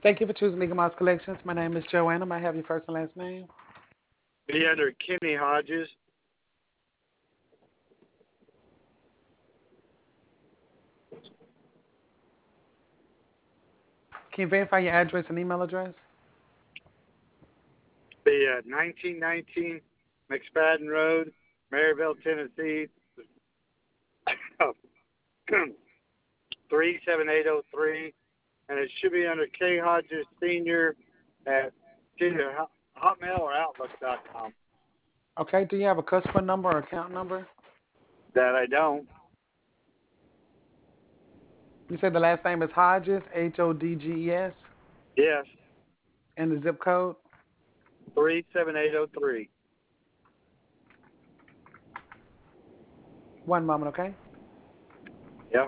Thank you for choosing Eagle Mouse Collections. My name is Joanna. May I have your first and last name? Be under Kenny Hodges. Can you verify your address and email address? Be 1919 McSpadden Road, Maryville, Tennessee, 37803. And it should be under K Hodges Senior at either Hotmail or Outlook.com. Okay. Do you have a customer number or account number? That I don't. You said the last name is Hodges, Hodges, Yes, and the zip code? 37803. One moment, okay? Yep.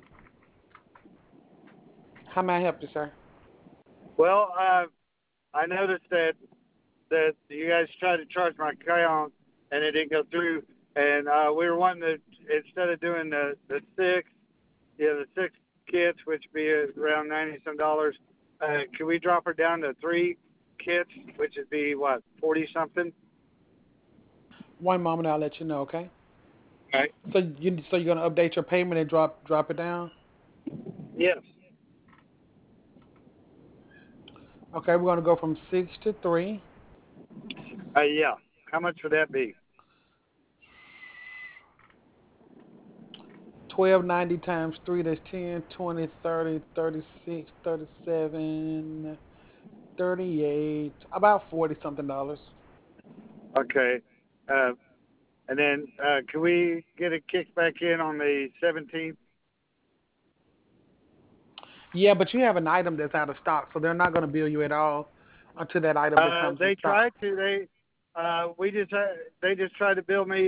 How may I help you, sir? Well, I noticed that you guys tried to charge my account and it didn't go through. And we were wanting to, instead of doing the six kits, which would be around 90 some dollars, can we drop her down to three kits, which would be what, 40 something? One moment, I'll let you know, okay? Right. So you're gonna update your payment and drop it down? Yes. Okay, we're gonna go from 6 to 3. Yeah. How much would that be? 1290 times 3, that's 10, 20, 30, 36, 37, 38, about 40 something dollars. Okay. Uh, and then can we get a kickback in on the 17th? Yeah, but you have an item that's out of stock, so they're not going to bill you at all until that item becomes in They stock. tried to. They just tried to bill me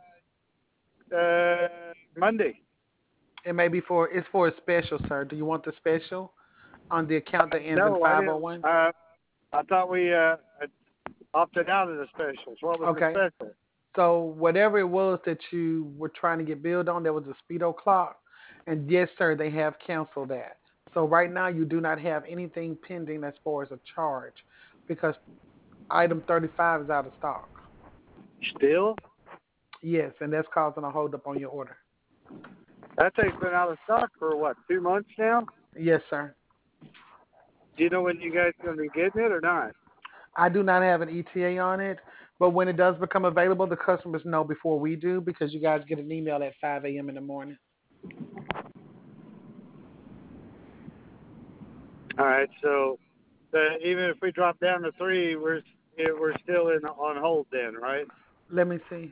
Monday. It may be it's for a special, sir. Do you want the special on the account that ends in No, I didn't. 501? I thought we opted out of the specials. What was the Okay. special? So whatever it was that you were trying to get billed on, there was a speedo clock, and yes, sir, they have canceled that. So right now you do not have anything pending as far as a charge because item 35 is out of stock. Still? Yes, and that's causing a holdup on your order. That thing's been out of stock for what, 2 months now? Yes, sir. Do you know when you guys are going to be getting it or not? I do not have an ETA on it, but when it does become available, the customers know before we do because you guys get an email at 5 a.m. in the morning. All right, so even if we drop down to three, we're still on hold then, right? Let me see.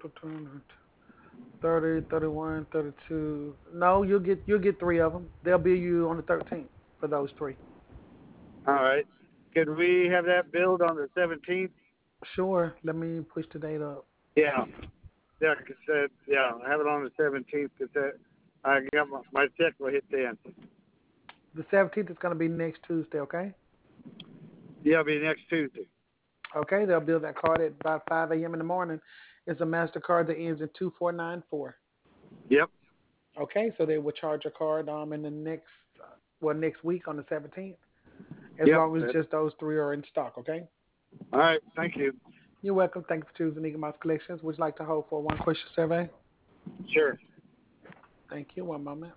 30, 31, 32. No, you'll get three of them. They'll bill you on the 13th for those three. All right. Could we have that billed on the 17th? Sure. Let me push the date up. Yeah. Yeah, have it on the 17th because I got my check will hit then. The 17th is going to be next Tuesday, okay? Yeah, it'll be next Tuesday. Okay, they'll bill that card at about 5 a.m. in the morning. It's a MasterCard that ends in 2494. Yep. Okay, so they will charge your card in the next week on the 17th, as Yep. long as just those three are in stock, okay? All right. Thank you. You're welcome. Thank you for choosing Eagle Mouse Collections. Would you like to hold for one question survey? Sure. Thank you. One moment.